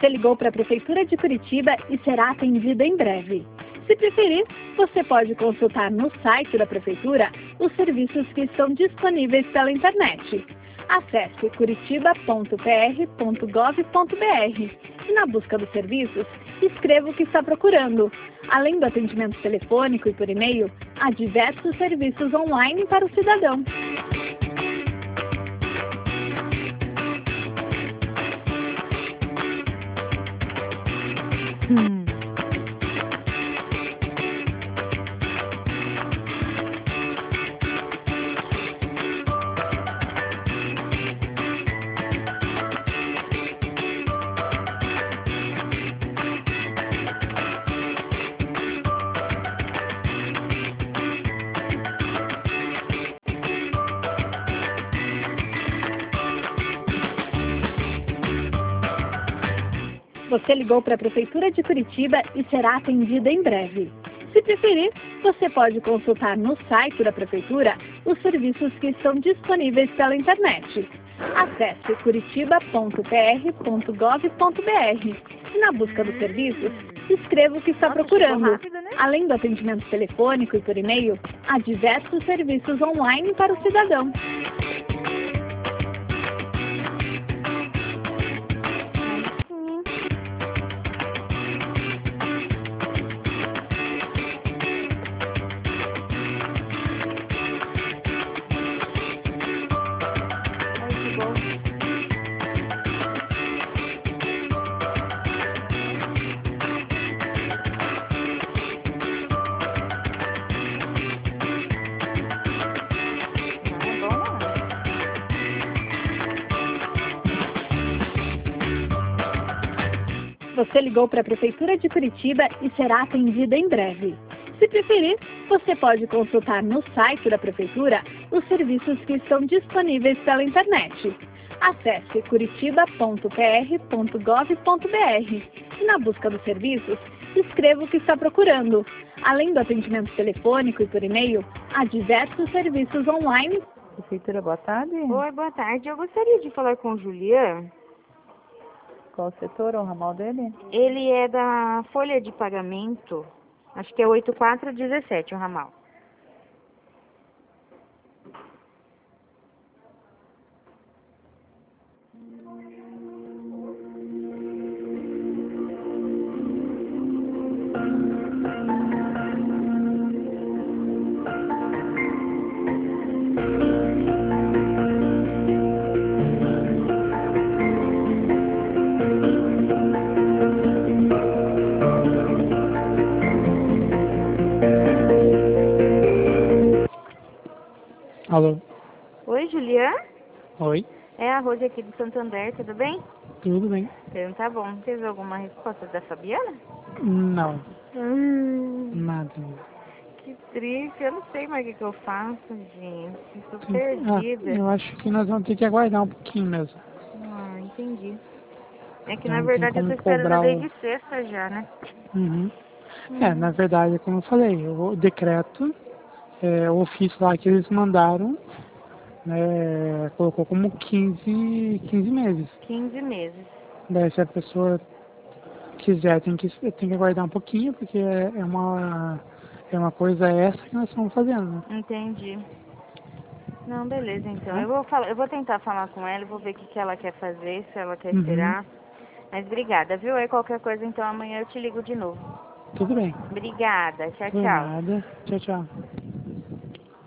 Você ligou para a Prefeitura de Curitiba e será atendida em breve. Se preferir, você pode consultar no site da Prefeitura os serviços que estão disponíveis pela internet. Acesse curitiba.pr.gov.br e, na busca dos serviços, escreva o que está procurando. Além do atendimento telefônico e por e-mail, há diversos serviços online para o cidadão. Você ligou para a Prefeitura de Curitiba e será atendida em breve. Se preferir, você pode consultar no site da Prefeitura os serviços que estão disponíveis pela internet. Acesse curitiba.pr.gov.br e, na busca dos serviços, escreva o que está procurando. Além do atendimento telefônico e por e-mail, há diversos serviços online para o cidadão. Você ligou para a Prefeitura de Curitiba e será atendida em breve. Se preferir, você pode consultar no site da Prefeitura os serviços que estão disponíveis pela internet. Acesse curitiba.pr.gov.br e, na busca dos serviços, escreva o que está procurando. Além do atendimento telefônico e por e-mail, há diversos serviços online. Prefeitura, boa tarde. Oi, boa tarde. Eu gostaria de falar com o Julian. Qual o setor ou o ramal dele? Ele é da folha de pagamento, acho que é 8417 o ramal. Alô? Oi, Julian? Oi? É a Rose aqui do Santander, tudo bem? Tudo bem? Então tá bom. Teve alguma resposta da Fabiana? Não, nada. Que triste. Eu não sei mais o que eu faço, gente. Estou Ah, perdida. eu acho que nós vamos ter que aguardar um pouquinho mesmo. Ah, entendi. É que Não na tem verdade eu como tô esperando cobrar desde sexta já, né? Uhum. Na verdade, como eu falei, o decreto, o ofício lá que eles mandaram, colocou como 15 meses. 15 meses. Daí se a pessoa quiser, tem que aguardar um pouquinho, porque é uma coisa extra que nós estamos fazendo, né? Entendi. Não, beleza, então. Tá? Eu vou tentar falar com ela, vou ver o que que ela quer fazer, se ela quer Uhum. esperar. Mas obrigada, viu? Aí qualquer coisa, então amanhã eu te ligo de novo. Tudo bem. Obrigada. Tchau, Por tchau. nada. Tchau, tchau.